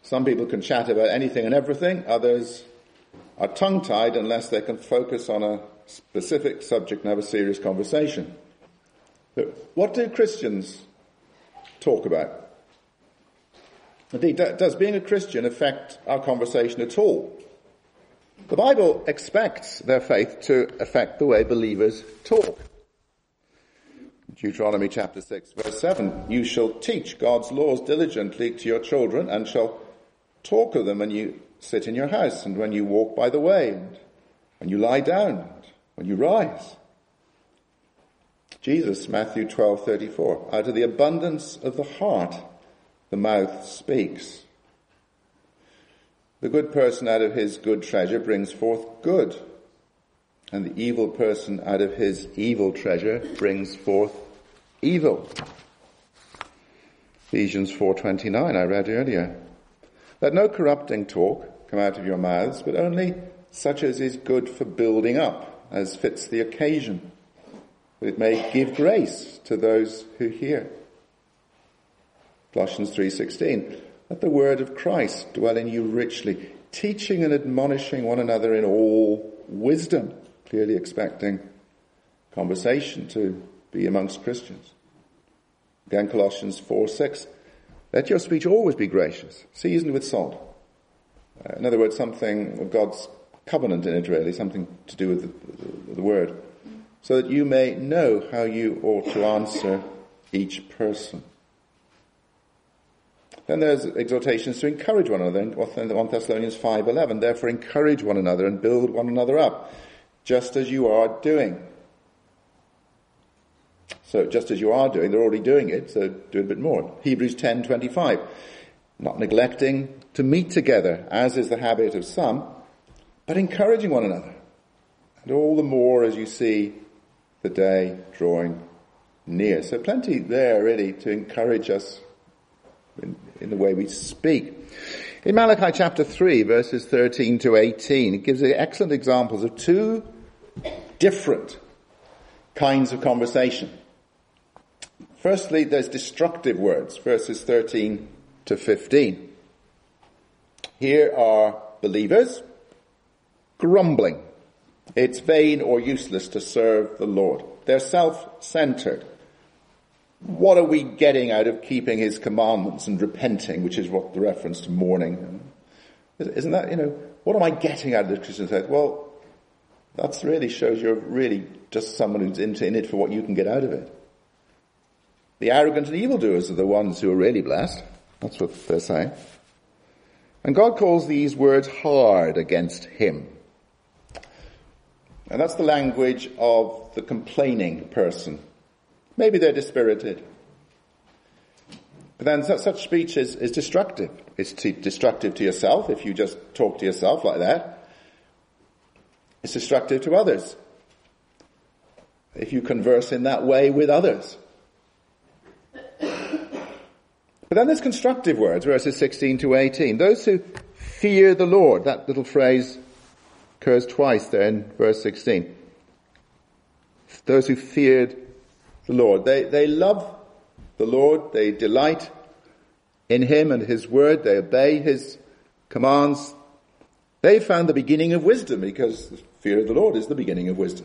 Some people can chat about anything and everything. Others are tongue-tied unless they can focus on a specific subject and have a serious conversation. But what do Christians talk about? Indeed, does being a Christian affect our conversation at all? The Bible expects their faith to affect the way believers talk. Deuteronomy chapter 6, verse 7, you shall teach God's laws diligently to your children and shall talk of them when you sit in your house and when you walk by the way and when you lie down and when you rise. Jesus, Matthew 12:34, out of the abundance of the heart, the mouth speaks. The good person out of his good treasure brings forth good, and the evil person out of his evil treasure brings forth evil. Ephesians 4:29, I read earlier. Let no corrupting talk come out of your mouths, but only such as is good for building up, as fits the occasion, that it may give grace to those who hear. Colossians 3:16, let the word of Christ dwell in you richly, teaching and admonishing one another in all wisdom, clearly expecting conversation to be amongst Christians. Again, Colossians 4:6, let your speech always be gracious, seasoned with salt. In other words, something of God's covenant in it, really, something to do with the word, so that you may know how you ought to answer each person. Then there's exhortations to encourage one another in 1 Thessalonians 5:11. Therefore encourage one another and build one another up, just as you are doing. So just as you are doing, they're already doing it, so do a bit more. Hebrews 10:25. Not neglecting to meet together, as is the habit of some, but encouraging one another. And all the more as you see the day drawing near. So plenty there, really, to encourage us in the way we speak. In Malachi chapter 3, verses 13 to 18, it gives excellent examples of two different kinds of conversation. Firstly, there's destructive words, verses 13 to 15. Here are believers grumbling. It's vain or useless to serve the Lord. They're self-centered. What are we getting out of keeping his commandments and repenting, which is what the reference to mourning? Isn't that, what am I getting out of the Christian faith? Well, that really shows you're really just someone who's in it for what you can get out of it. The arrogant and evildoers are the ones who are really blessed. That's what they're saying. And God calls these words hard against him. And that's the language of the complaining person. Maybe they're dispirited. But then such speech is destructive. It's destructive to yourself if you just talk to yourself like that. It's destructive to others if you converse in that way with others. But then there's constructive words, verses 16 to 18. Those who fear the Lord, that little phrase occurs twice there in verse 16. Those who feared the Lord. They love the Lord. They delight in him and his word. They obey his commands. They found the beginning of wisdom, because the fear of the Lord is the beginning of wisdom.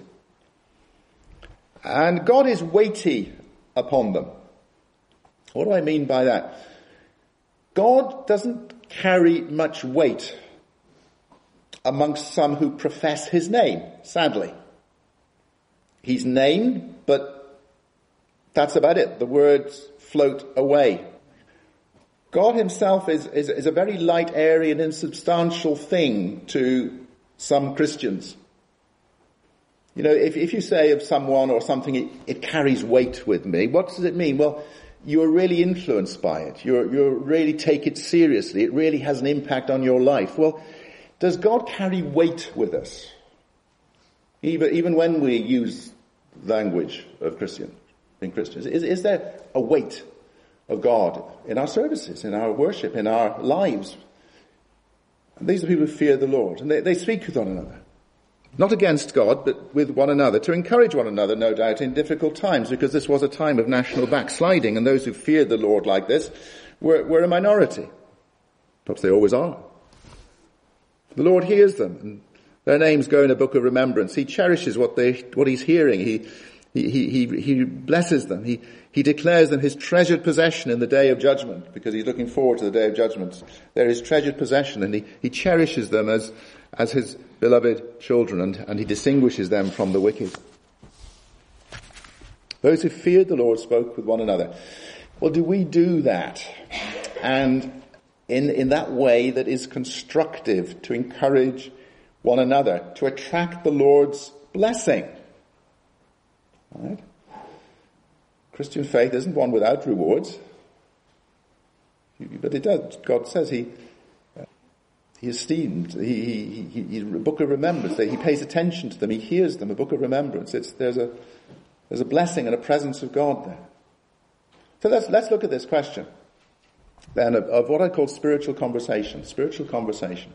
And God is weighty upon them. What do I mean by that? God doesn't carry much weight amongst some who profess his name, sadly. He's named, but that's about it. The words float away. God himself is a very light, airy and insubstantial thing to some Christians. If you say of someone or something, it carries weight with me, what does it mean? Well, you're really influenced by it. You really take it seriously. It really has an impact on your life. Well, does God carry weight with us? Even when we use language of being Christians, is there a weight of God in our services, in our worship, in our lives? And these are people who fear the Lord, and they speak with one another. Not against God, but with one another, to encourage one another, no doubt, in difficult times, because this was a time of national backsliding, and those who feared the Lord like this were a minority. Perhaps they always are. The Lord hears them, and their names go in a book of remembrance. He cherishes what he's hearing. He blesses them. He declares them his treasured possession in the day of judgment, because he's looking forward to the day of judgment. They're his treasured possession, and he cherishes them as his beloved children, and he distinguishes them from the wicked. Those who feared the Lord spoke with one another. Well, do we do that? And in that way that is constructive, to encourage one another, to attract the Lord's blessing. Right? Christian faith isn't one without rewards. But it does. God says he esteemed, he a book of remembrance. He pays attention to them. He hears them, a book of remembrance. There's a blessing and a presence of God there. So let's look at this question then of what I call spiritual conversation. Spiritual conversation.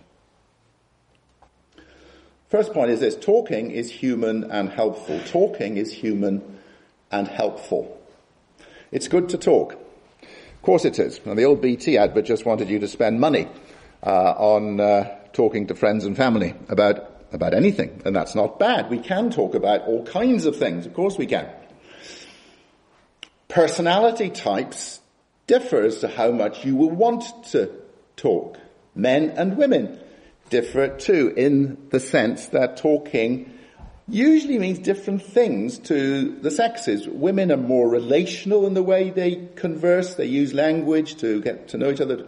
First point is this: talking is human and helpful. Talking is human and helpful. It's good to talk. Of course it is. And the old BT advert just wanted you to spend money on talking to friends and family about anything. And that's not bad. We can talk about all kinds of things. Of course we can. Personality types differ as to how much you will want to talk. Men and women differ too, in the sense that talking usually means different things to the sexes. Women are more relational in the way they converse. They use language to get to know each other.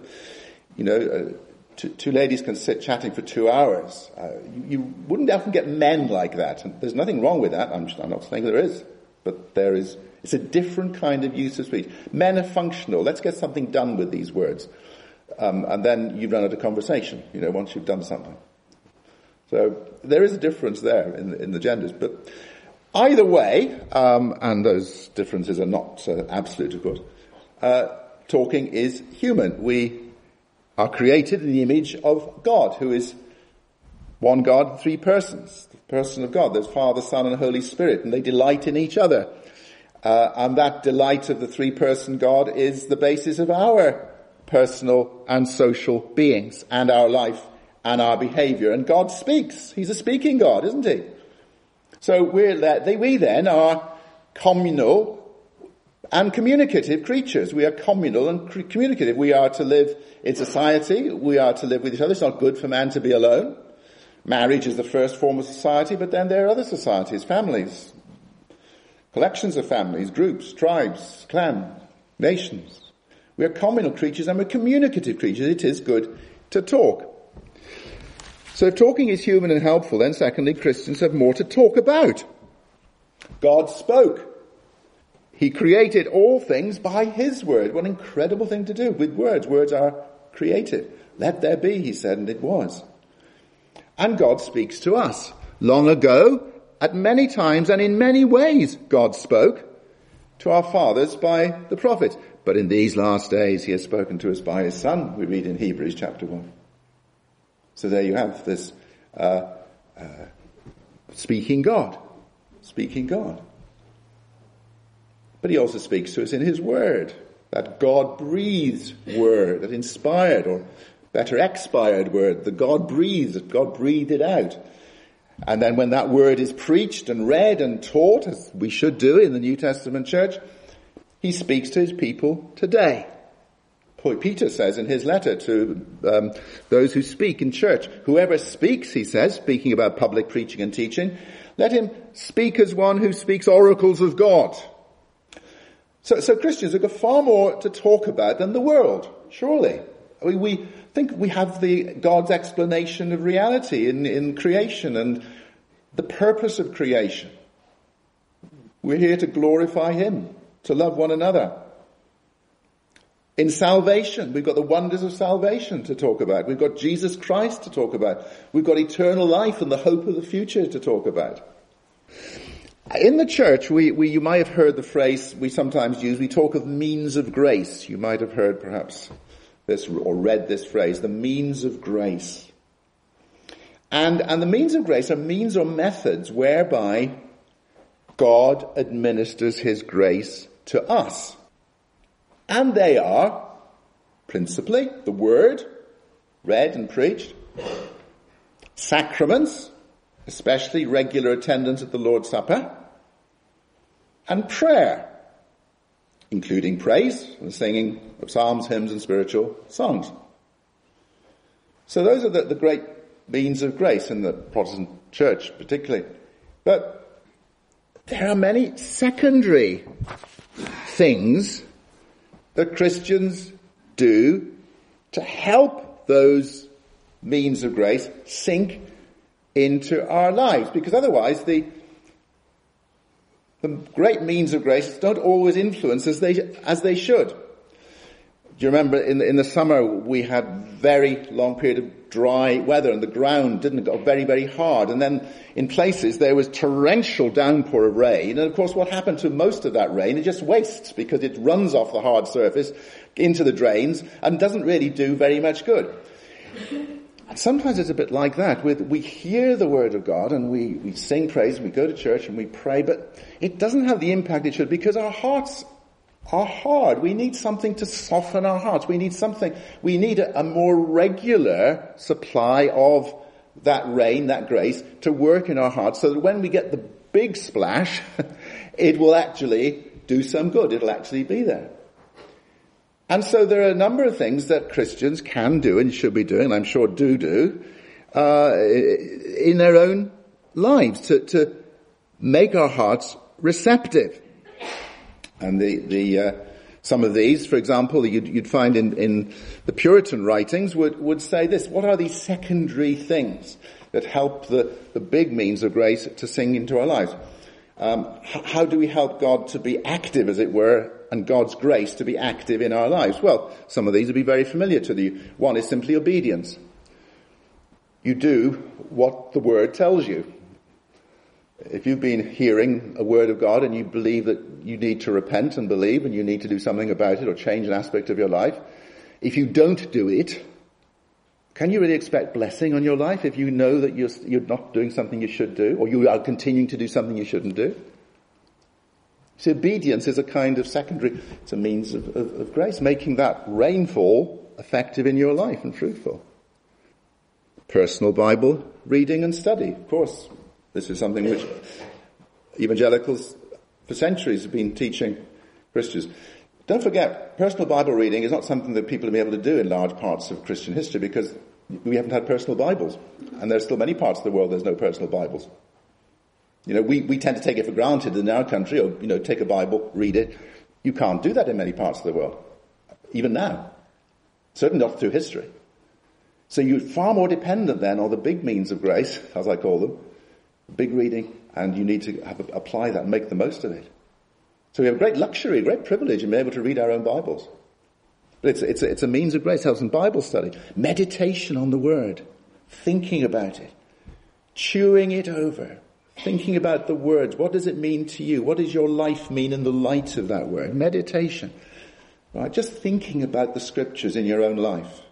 Two ladies can sit chatting for 2 hours. You wouldn't often get men like that. And there's nothing wrong with that. I'm not saying there is. But there is. It's a different kind of use of speech. Men are functional. Let's get something done with these words. And then you've run out of conversation, once you've done something. So there is a difference there in the genders. But either way, and those differences are not absolute, of course, talking is human. We are created in the image of God, who is one God, three persons. The person of God. There's Father, Son, and Holy Spirit, and they delight in each other. And that delight of the three-person God is the basis of our personal and social beings, and our life and our behavior. And God speaks. He's a speaking God, isn't he? So we then are communal and communicative creatures. We are communal and communicative. We are to live in society. We are to live with each other. It's not good for man to be alone. Marriage is the first form of society, but then there are other societies, families, collections of families, groups, tribes, clans, nations. We are communal creatures and we're communicative creatures. It is good to talk. So if talking is human and helpful, then secondly, Christians have more to talk about. God spoke. He created all things by his word. What an incredible thing to do with words. Words are creative. Let there be, he said, and it was. And God speaks to us. Long ago, at many times and in many ways, God spoke to our fathers by the prophets. But in these last days, he has spoken to us by his Son, we read in Hebrews chapter 1. So there you have this speaking God. Speaking God. But he also speaks to us in his word. That God-breathed word, that inspired, or better expired word, the God-breathed, that God breathed it out. And then when that word is preached and read and taught, as we should do in the New Testament church, he speaks to his people today. Peter says in his letter to those who speak in church, whoever speaks, he says, speaking about public preaching and teaching, let him speak as one who speaks oracles of God. So Christians have got far more to talk about than the world, surely. We think we have God's explanation of reality in creation and the purpose of creation. We're here to glorify him, to love one another. In salvation, we've got the wonders of salvation to talk about. We've got Jesus Christ to talk about. We've got eternal life and the hope of the future to talk about. In the church, you might have heard the phrase we sometimes use, we talk of means of grace. You might have heard perhaps this or read this phrase, the means of grace. And the means of grace are means or methods whereby God administers his grace to us. And they are, principally, the Word, read and preached. Sacraments, especially regular attendance at the Lord's Supper. And prayer, including praise and the singing of psalms, hymns and spiritual songs. So those are the great means of grace in the Protestant church particularly. But there are many secondary things that Christians do to help those means of grace sink into our lives. Because otherwise the great means of grace don't always influence as they should. Do you remember in the summer we had very long period of dry weather and the ground didn't go very, very hard. And then in places there was torrential downpour of rain. And of course what happened to most of that rain? It just wastes because it runs off the hard surface into the drains and doesn't really do very much good. And sometimes it's a bit like that. We hear the word of God and we sing praise and we go to church and we pray, but it doesn't have the impact it should because our hearts are hard. We need something to soften our hearts. We need a more regular supply of that rain, that grace, to work in our hearts so that when we get the big splash, it will actually do some good. It'll actually be there. And so there are a number of things that Christians can do and should be doing, and I'm sure do, in their own lives to make our hearts receptive. And some of these, for example, you'd find in the Puritan writings would say this: what are these secondary things that help the big means of grace to sink into our lives? How do we help God to be active, as it were, and God's grace to be active in our lives? Well, some of these will be very familiar to you. One is simply obedience. You do what the word tells you. If you've been hearing a word of God and you believe that you need to repent and believe and you need to do something about it or change an aspect of your life, if you don't do it, can you really expect blessing on your life if you know that you're not doing something you should do, or you are continuing to do something you shouldn't do? So obedience is a kind of secondary, it's a means of grace, making that rainfall effective in your life and fruitful. Personal Bible reading and study. Of course, this is something which evangelicals for centuries have been teaching Christians. Don't forget, personal Bible reading is not something that people have been able to do in large parts of Christian history because we haven't had personal Bibles. And there's still many parts of the world there's no personal Bibles. You know, we tend to take it for granted in our country, or, you know, take a Bible, read it. You can't do that in many parts of the world, even now. Certainly not through history. So you're far more dependent then on the big means of grace, as I call them, big reading, and you need to apply that and make the most of it. So we have great luxury, great privilege in being able to read our own Bibles. But it's a means of grace. It helps in Bible study, meditation on the Word, thinking about it, chewing it over, thinking about the words. What does it mean to you? What does your life mean in the light of that word? Meditation. Right? Just thinking about the Scriptures in your own life.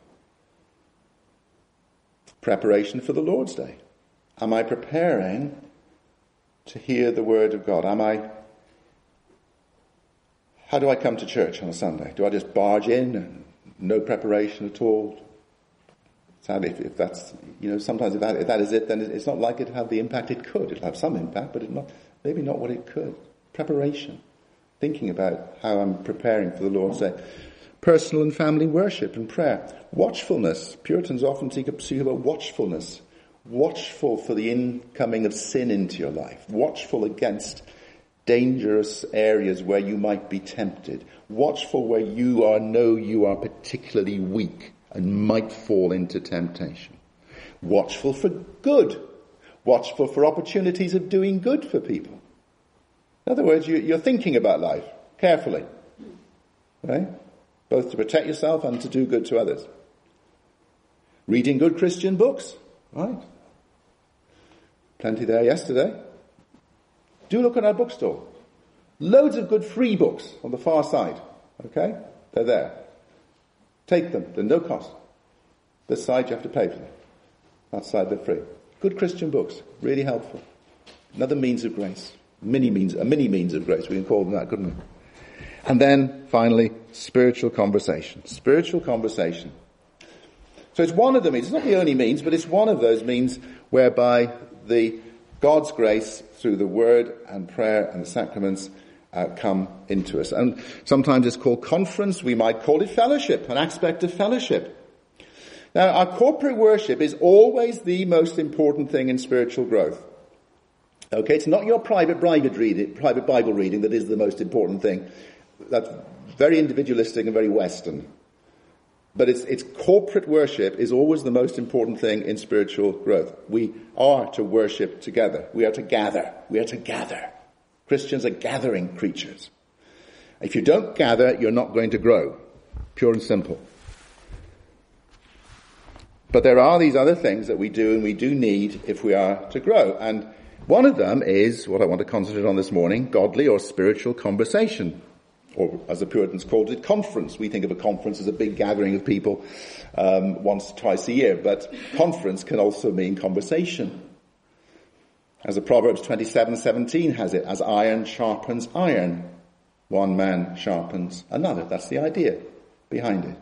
Preparation for the Lord's Day. Am I preparing to hear the Word of God? How do I come to church on a Sunday? Do I just barge in and no preparation at all? Sadly, if that's, you know, sometimes if that is it, then it's not likely to have the impact it could. It'll have some impact, but maybe not what it could. Preparation. Thinking about how I'm preparing for the Lord's Day. Personal and family worship and prayer. Watchfulness. Puritans often speak about watchfulness. Watchful for the incoming of sin into your life. Watchful against dangerous areas where you might be tempted. Watchful where you are particularly weak and might fall into temptation. Watchful for good. Watchful for opportunities of doing good for people. In other words, you're thinking about life carefully. Right? Both to protect yourself and to do good to others. Reading good Christian books. Right? Plenty there yesterday. Do look at our bookstore. Loads of good free books on the far side. Okay? They're there. Take them. They're no cost. This side you have to pay for them. That side they're free. Good Christian books. Really helpful. Another means of grace. A mini means of grace. We can call them that, couldn't we? And then, finally, spiritual conversation. Spiritual conversation. So it's one of the means. It's not the only means, but it's one of those means whereby God's grace through the word and prayer and the sacraments come into us. And sometimes it's called conference. We might call it fellowship, an aspect of fellowship. Now, our corporate worship is always the most important thing in spiritual growth. Okay, it's not your private Bible reading that is the most important thing. That's very individualistic and very Western. But it's corporate worship is always the most important thing in spiritual growth. We are to worship together. We are to gather. We are to gather. Christians are gathering creatures. If you don't gather, you're not going to grow. Pure and simple. But there are these other things that we do and we do need if we are to grow. And one of them is what I want to concentrate on this morning, godly or spiritual conversation. Or as the Puritans called it, conference. We think of a conference as a big gathering of people once or twice a year. But conference can also mean conversation. As the Proverbs 27:17 has it, as iron sharpens iron, one man sharpens another. That's the idea behind it.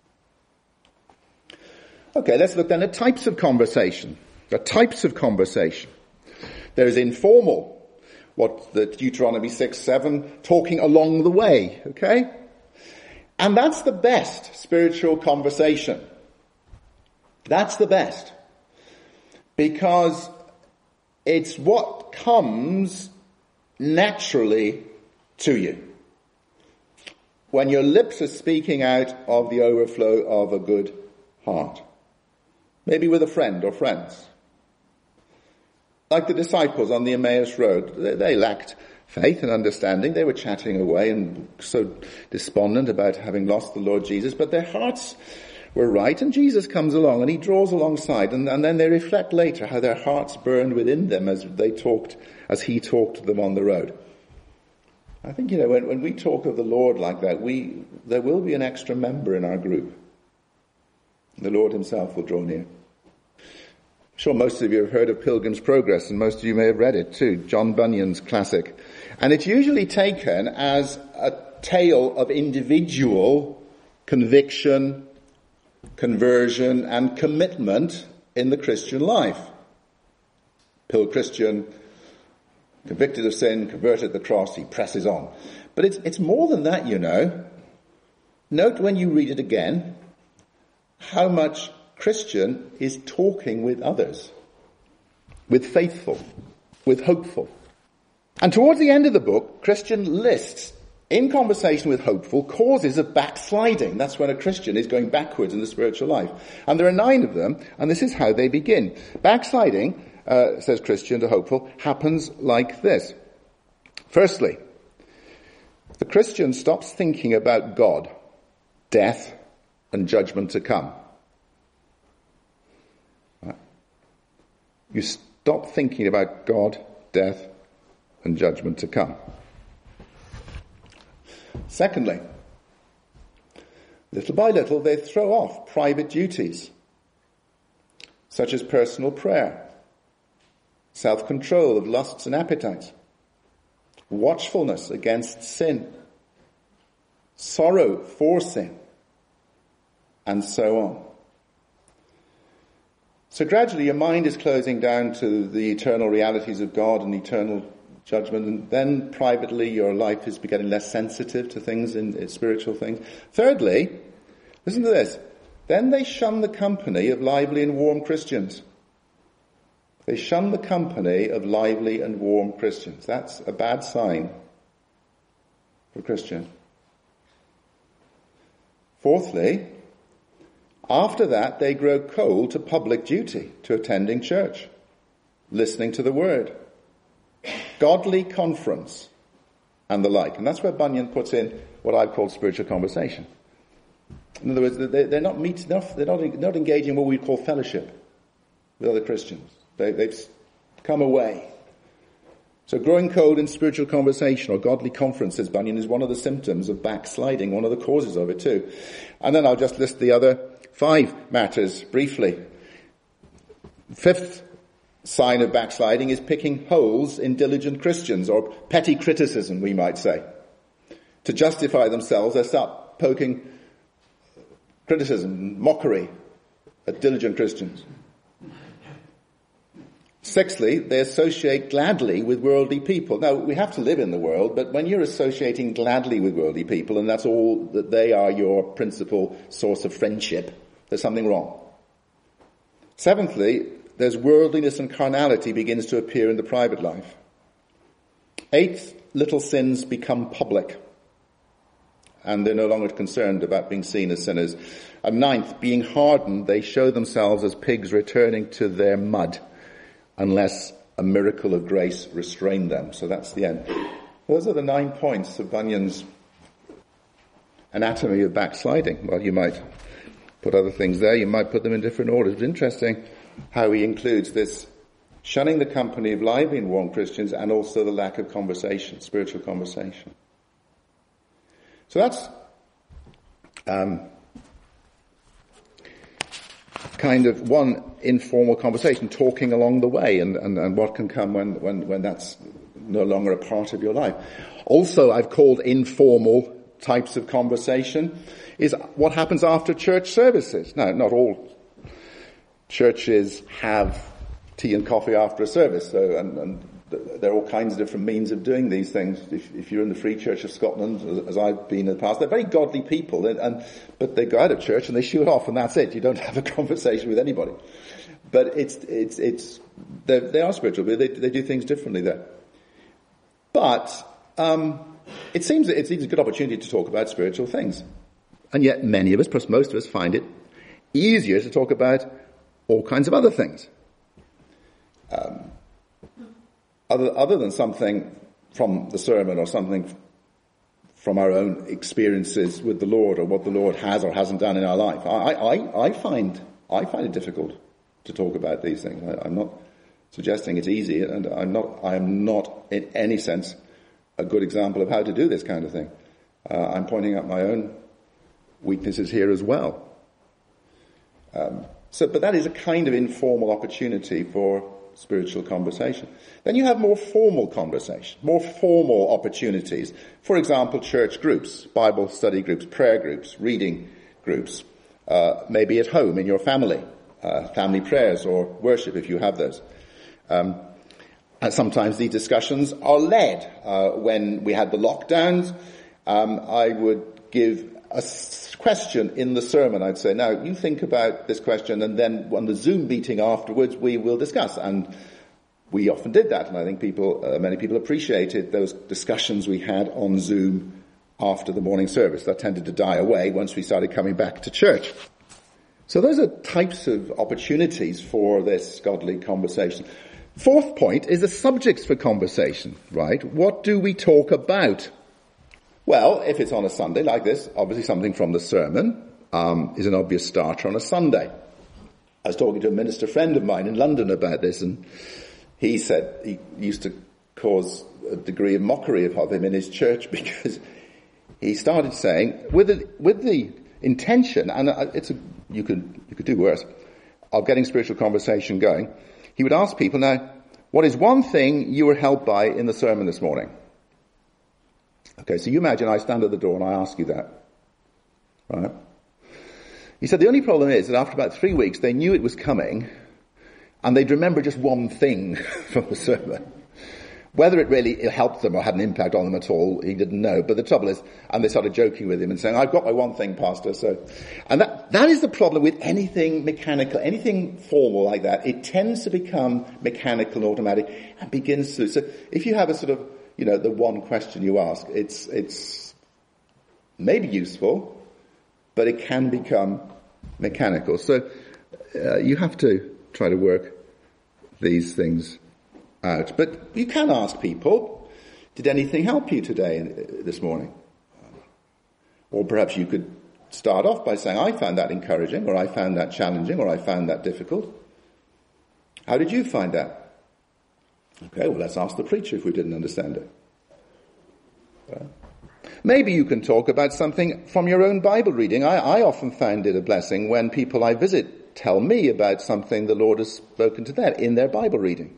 Okay, let's look then at types of conversation. There are types of conversation. There is informal, what the Deuteronomy 6:7, talking along the way, okay? And that's the best spiritual conversation. That's the best. Because it's what comes naturally to you. When your lips are speaking out of the overflow of a good heart. Maybe with a friend or friends. Like the disciples on the Emmaus Road, they lacked faith and understanding. They were chatting away and so despondent about having lost the Lord Jesus, but their hearts were right, and Jesus comes along and he draws alongside, and then they reflect later how their hearts burned within them as he talked to them on the road. I think, when we talk of the Lord like that, there will be an extra member in our group. The Lord himself will draw near. I'm sure most of you have heard of Pilgrim's Progress, and most of you may have read it too, John Bunyan's classic. And it's usually taken as a tale of individual conviction, conversion, and commitment in the Christian life. Christian, convicted of sin, converted at the cross, he presses on. But it's more than that, Note when you read it again, how much Christian is talking with others, with faithful, with hopeful. And towards the end of the book, Christian lists, in conversation with hopeful, causes of backsliding. That's when a Christian is going backwards in the spiritual life. And there are 9 of them, and this is how they begin. Backsliding, says Christian to hopeful, happens like this. Firstly, the Christian stops thinking about God, death, and judgment to come. You stop thinking about God, death, and judgment to come. Secondly, little by little they throw off private duties, such as personal prayer, self-control of lusts and appetites, watchfulness against sin, sorrow for sin, and so on. So gradually your mind is closing down to the eternal realities of God and eternal judgment, and then privately your life is becoming less sensitive to things, in spiritual things. Thirdly, listen to this, then they shun the company of lively and warm Christians. They shun the company of lively and warm Christians. That's a bad sign for a Christian. Fourthly, after that, they grow cold to public duty, to attending church, listening to the word, godly conference, and the like. And that's where Bunyan puts in what I've called spiritual conversation. In other words, they're not engaging in what we call fellowship with other Christians. They've come away. So growing cold in spiritual conversation or godly conference, says Bunyan, is one of the symptoms of backsliding, one of the causes of it too. And then I'll just list the other 5 matters briefly. 5th sign of backsliding is picking holes in diligent Christians, or petty criticism, we might say. To justify themselves, they start poking criticism, mockery diligent Christians. Sixthly, they associate gladly with worldly people. Now, we have to live in the world, but when you're associating gladly with worldly people, and that's all, that they are your principal source of friendship, there's something wrong. Seventhly, there's worldliness and carnality begins to appear in the private life. Eighth, little sins become public, and they're no longer concerned about being seen as sinners. And ninth, being hardened, they show themselves as pigs returning to their mud, unless a miracle of grace restrained them. So that's the end. Those are the 9 points of Bunyan's anatomy of backsliding. Well, you might put other things there. You might put them in different orders. It's interesting how he includes this shunning the company of lively and warm Christians, and also the lack of conversation, spiritual conversation. So that's kind of one informal conversation, talking along the way, and what can come when that's no longer a part of your life. Also, I've called informal types of conversation is what happens after church services. Now, not all churches have tea and coffee after a service, so and there are all kinds of different means of doing these things. If you're in the Free Church of Scotland, as I've been in the past, they're very godly people, but they go out of church and they shoot off, and that's it. You don't have a conversation with anybody. But they are spiritual, but they do things differently there. But it seems a good opportunity to talk about spiritual things, and yet many of us, perhaps most of us, find it easier to talk about all kinds of other things. Other than something from the sermon or something from our own experiences with the Lord, or what the Lord has or hasn't done in our life, I find it difficult to talk about these things. I'm not suggesting it's easy, and I am not in any sense a good example of how to do this kind of thing. I'm pointing out my own weaknesses here as well. But that is a kind of informal opportunity for spiritual conversation. Then you have more formal conversation, more formal opportunities. For example, church groups, Bible study groups, prayer groups, reading groups, maybe at home in your family, family prayers or worship if you have those. And sometimes these discussions are led. When we had the lockdowns, I would give a question in the sermon. I'd say, now you think about this question, and then on the Zoom meeting afterwards we will discuss. And we often did that, and I think many people appreciated those discussions we had on Zoom after the morning service. That tended to die away once we started coming back to church. So those are types of opportunities for this godly conversation. Fourth point is the subjects for conversation, right? What do we talk about? Well, if it's on a Sunday like this, obviously something from the sermon is an obvious starter on a Sunday. I was talking to a minister friend of mine in London about this, and he said he used to cause a degree of mockery of him in his church, because he started saying, with the intention, and you could do worse, of getting spiritual conversation going, he would ask people, now, what is one thing you were helped by in the sermon this morning? Okay, so you imagine I stand at the door and I ask you that. Right? He said the only problem is that after about 3 weeks they knew it was coming, and they'd remember just one thing from the sermon. Whether it really helped them or had an impact on them at all, he didn't know. But the trouble is, and they started joking with him and saying, I've got my one thing, Pastor. And that is the problem with anything mechanical, anything formal like that. It tends to become mechanical and automatic and begins to. So if you have a sort of, the one question you ask, it's maybe useful, but it can become mechanical. So you have to try to work these things out. But you can ask people, did anything help you today, this morning? Or perhaps you could start off by saying, I found that encouraging, or I found that challenging, or I found that difficult. How did you find that? Okay, well, let's ask the preacher if we didn't understand it. Maybe you can talk about something from your own Bible reading. I often find it a blessing when people I visit tell me about something the Lord has spoken to them in their Bible reading.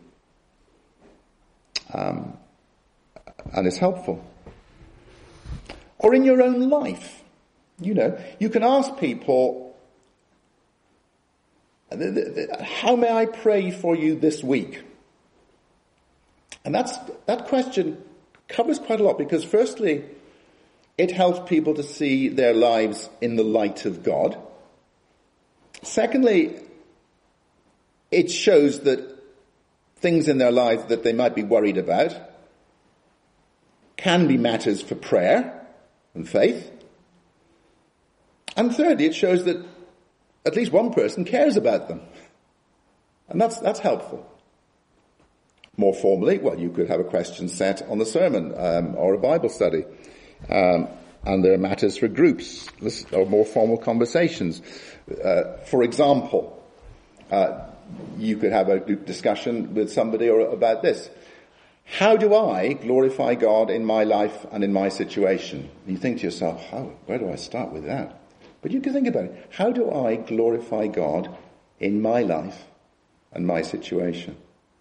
And it's helpful. Or in your own life. You can ask people, How may I pray for you this week? And that question covers quite a lot, because firstly, it helps people to see their lives in the light of God. Secondly, it shows that things in their lives that they might be worried about can be matters for prayer and faith. And thirdly, it shows that at least one person cares about them. And that's helpful. More formally, well, you could have a question set on the sermon or a Bible study. And there are matters for groups or more formal conversations. For example, you could have a group discussion with somebody about this. How do I glorify God in my life and in my situation? And you think to yourself, where do I start with that? But you can think about it. How do I glorify God in my life and my situation?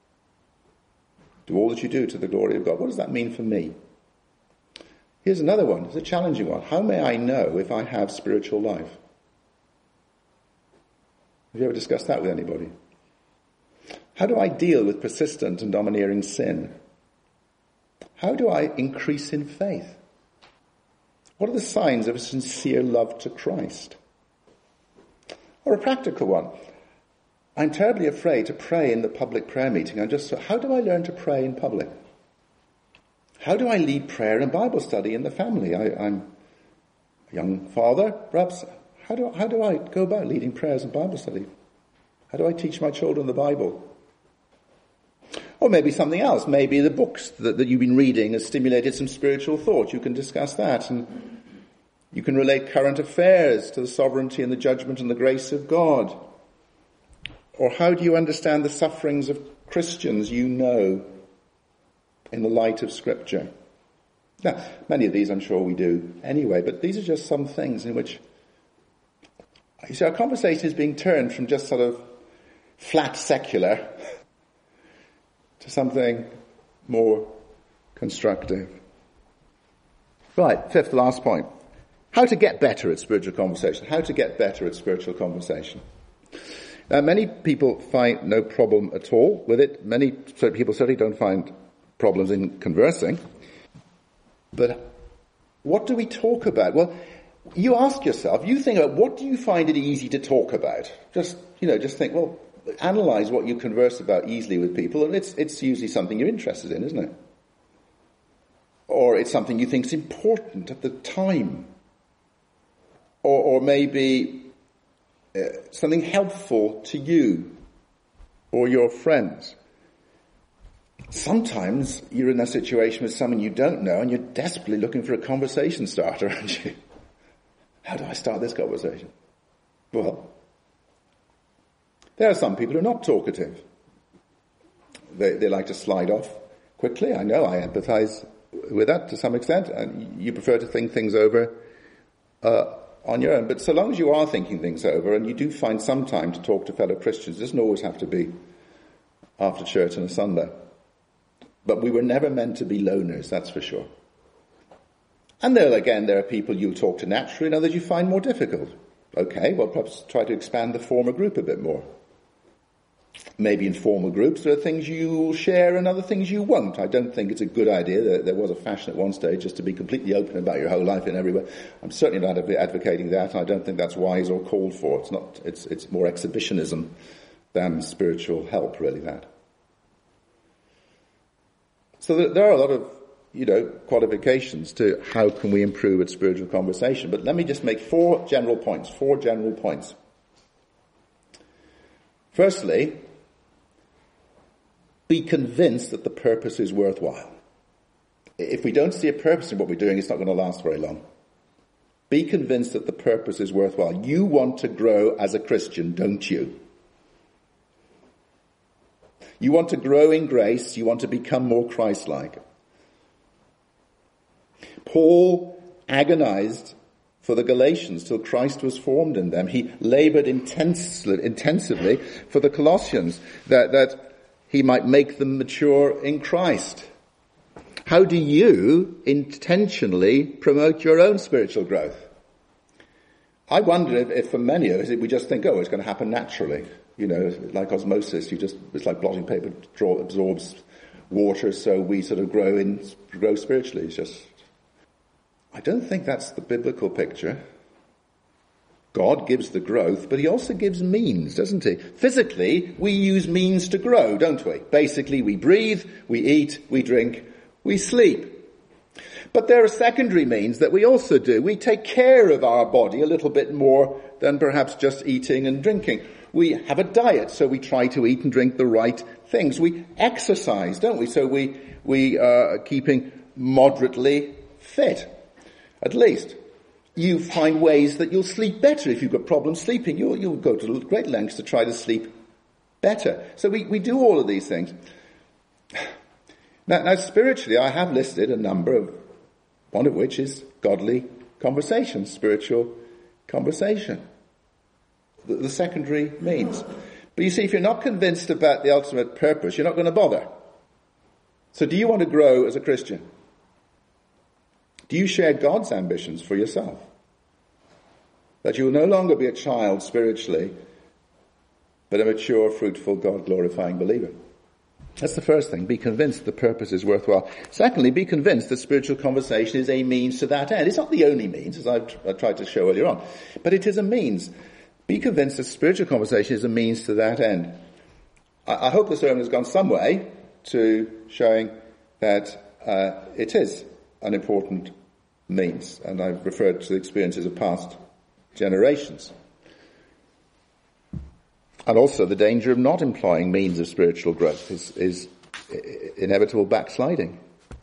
Do all that you do to the glory of God. What does that mean for me? Here's another one. It's a challenging one. How may I know if I have spiritual life? Have you ever discussed that with anybody? How do I deal with persistent and domineering sin? How do I increase in faith? What are the signs of a sincere love to Christ? Or a practical one. I'm terribly afraid to pray in the public prayer meeting. How do I learn to pray in public? How do I lead prayer and Bible study in the family? I'm a young father, perhaps. How do I go about leading prayers and Bible study? How do I teach my children the Bible? Or maybe something else. Maybe the books that you've been reading has stimulated some spiritual thought. You can discuss that, and you can relate current affairs to the sovereignty and the judgment and the grace of God. Or how do you understand the sufferings of Christians you know in the light of Scripture? Now, many of these I'm sure we do anyway, but these are just some things in which, you see, our conversation is being turned from just sort of flat secular to something more constructive. Right, fifth, last point. How to get better at spiritual conversation. How to get better at spiritual conversation. Now, many people find no problem at all with it. Many people certainly don't find problems in conversing. But what do we talk about? Well, you ask yourself, you think about, what do you find it easy to talk about? Just think, well, analyze what you converse about easily with people, and it's usually something you're interested in, isn't it? Or it's something you think is important at the time. Or maybe something helpful to you or your friends. Sometimes you're in a situation with someone you don't know and you're desperately looking for a conversation starter, aren't you? How do I start this conversation? Well, there are some people who are not talkative. They like to slide off quickly. I know, I empathize with that to some extent. And you prefer to think things over on your own. But so long as you are thinking things over and you do find some time to talk to fellow Christians, it doesn't always have to be after church on a Sunday. But we were never meant to be loners, that's for sure. And there are people you'll talk to naturally and others you find more difficult. Okay, well, perhaps try to expand the former group a bit more. Maybe in formal groups there are things you'll share and other things you won't. I don't think it's a good idea. There was a fashion at one stage just to be completely open about your whole life in every way. I'm certainly not advocating that, and I don't think that's wise or called for. It's more exhibitionism than spiritual help, really, that. So there are a lot of, qualifications to how can we improve at spiritual conversation. But let me just make four general points. Firstly, be convinced that the purpose is worthwhile. If we don't see a purpose in what we're doing, it's not going to last very long. Be convinced that the purpose is worthwhile. You want to grow as a Christian, don't you? You want to grow in grace. You want to become more Christ-like. Paul agonized for the Galatians till Christ was formed in them. He labored intensively for the Colossians that he might make them mature in Christ. How do you intentionally promote your own spiritual growth? I wonder if for many of us, we just think, it's going to happen naturally. like osmosis, it's like blotting paper absorbs water, so we sort of grow spiritually. I don't think that's the biblical picture. God gives the growth, but he also gives means, doesn't he? Physically, we use means to grow, don't we? Basically, we breathe, we eat, we drink, we sleep. But there are secondary means that we also do. We take care of our body a little bit more than perhaps just eating and drinking. We have a diet, so we try to eat and drink the right things. We exercise, don't we? So we are keeping moderately fit, at least. You find ways that you'll sleep better. If you've got problems sleeping, you'll go to great lengths to try to sleep better. So we do all of these things. Now spiritually, I have listed a number of, one of which is godly conversation, spiritual conversation. The secondary means. But you see, if you're not convinced about the ultimate purpose, you're not going to bother. So do you want to grow as a Christian? Do you share God's ambitions for yourself? That you will no longer be a child spiritually, but a mature, fruitful, God-glorifying believer. That's the first thing. Be convinced the purpose is worthwhile. Secondly, be convinced that spiritual conversation is a means to that end. It's not the only means, as I tried to show earlier on, but it is a means. Be convinced that spiritual conversation is a means to that end. I hope the sermon has gone some way to showing that it is an important means, and I've referred to the experiences of past generations. And also the danger of not employing means of spiritual growth is inevitable backsliding.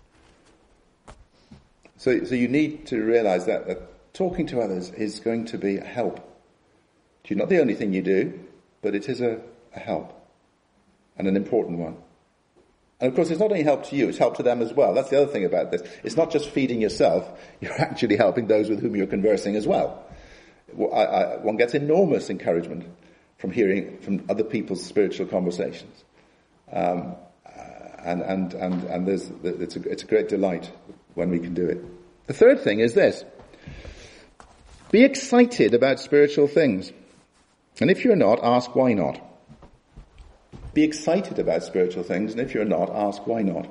So you need to realize that talking to others is going to be a help. It's not the only thing you do, but it is a help, and an important one. And of course, it's not only help to you, it's help to them as well. That's the other thing about this. It's not just feeding yourself, you're actually helping those with whom you're conversing as well. One gets enormous encouragement from hearing from other people's spiritual conversations. And it's a great delight when we can do it. The third thing is this. Be excited about spiritual things. And if you're not, ask why not. Be excited about spiritual things, and if you're not, ask why not.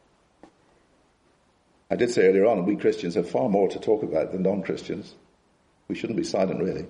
I did say earlier on, we Christians have far more to talk about than non-Christians. We shouldn't be silent, really.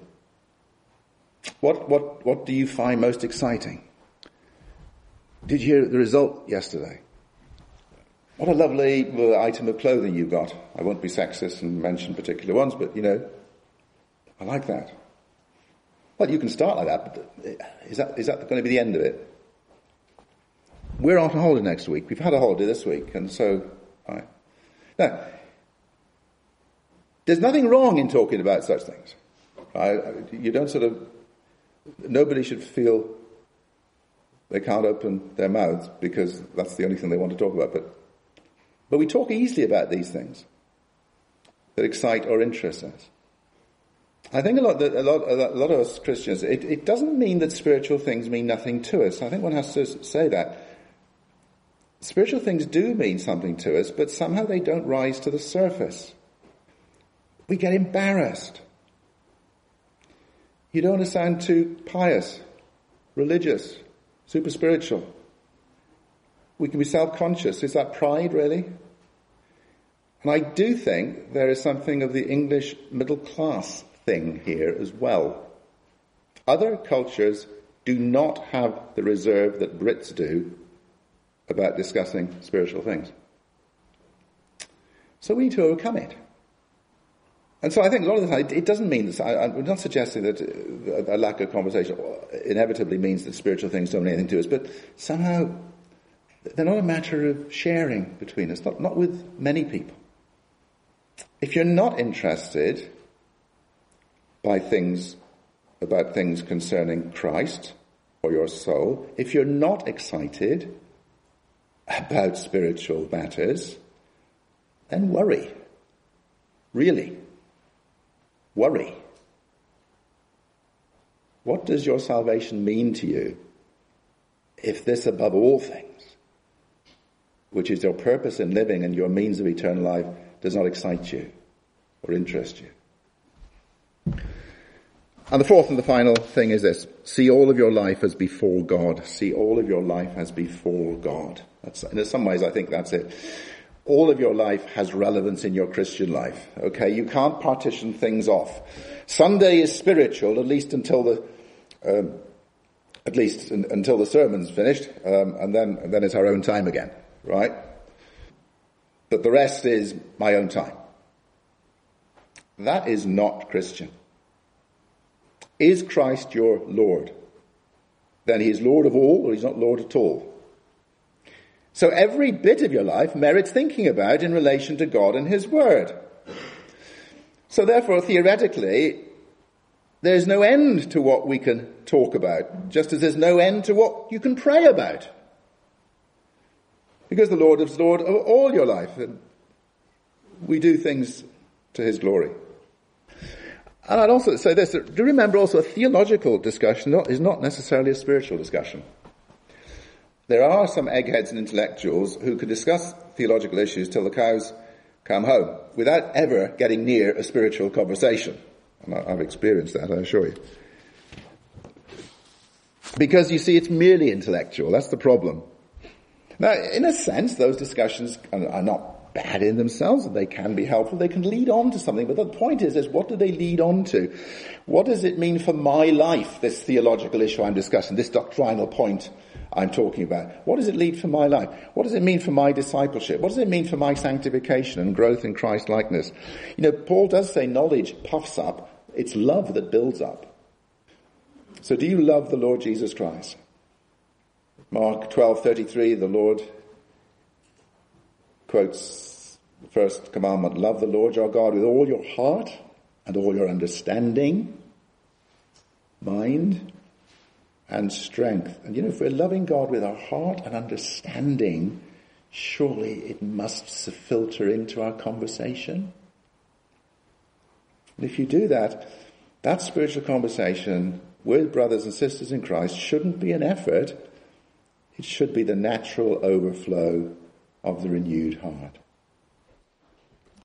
What do you find most exciting? Did you hear the result yesterday? What a lovely little item of clothing you got. I won't be sexist and mention particular ones, but I like that. Well, you can start like that, but is that going to be the end of it? We're on holiday next week. We've had a holiday this week, and so, all right. Now, there's nothing wrong in talking about such things. You don't nobody should feel they can't open their mouths because that's the only thing they want to talk about. But we talk easily about these things that excite or interest us. I think a lot of us Christians, it doesn't mean that spiritual things mean nothing to us. I think one has to say that. Spiritual things do mean something to us, but somehow they don't rise to the surface. We get embarrassed. You don't want to sound too pious, religious, super spiritual. We can be self-conscious. Is that pride, really? And I do think there is something of the English middle class thing here as well. Other cultures do not have the reserve that Brits do about discussing spiritual things. So we need to overcome it. And so I think a lot of the time, it doesn't mean this. I'm not suggesting that a lack of conversation inevitably means that spiritual things don't mean anything to us, but somehow they're not a matter of sharing between us, not with many people. If you're not interested about things concerning Christ or your soul, if you're not excited about spiritual matters, then worry. Really. Worry. What does your salvation mean to you if this above all things, which is your purpose in living and your means of eternal life, does not excite you or interest you? And the fourth and the final thing is this. See all of your life as before God. See all of your life as before God. In some ways, I think that's it. All of your life has relevance in your Christian life. Okay, you can't partition things off. Sunday is spiritual, at least until the sermon's finished, and then it's our own time again, right? But the rest is my own time. That is not Christian. Is Christ your Lord? Then he is Lord of all, or he's not Lord at all. So every bit of your life merits thinking about in relation to God and his word. So therefore, theoretically, there's no end to what we can talk about, just as there's no end to what you can pray about. Because the Lord is Lord of all your life, and we do things to his glory. And I'd also say this, do remember also a theological discussion is not necessarily a spiritual discussion. There are some eggheads and intellectuals who could discuss theological issues till the cows come home without ever getting near a spiritual conversation. And I've experienced that, I assure you. Because you see, it's merely intellectual. That's the problem. Now, in a sense, those discussions are not bad in themselves. They can be helpful. They can lead on to something. But the point is what do they lead on to? What does it mean for my life, this theological issue I'm discussing, this doctrinal point I'm talking about? What does it lead for my life? What does it mean for my discipleship? What does it mean for my sanctification and growth in Christ likeness? You know, Paul does say knowledge puffs up. It's love that builds up. So do you love the Lord Jesus Christ? Mark 12:33, the Lord quotes the first commandment, love the Lord your God with all your heart and all your understanding, mind, and strength. And if we're loving God with our heart and understanding, surely it must filter into our conversation. And if you do that, that spiritual conversation with brothers and sisters in Christ shouldn't be an effort. It should be the natural overflow of the renewed heart.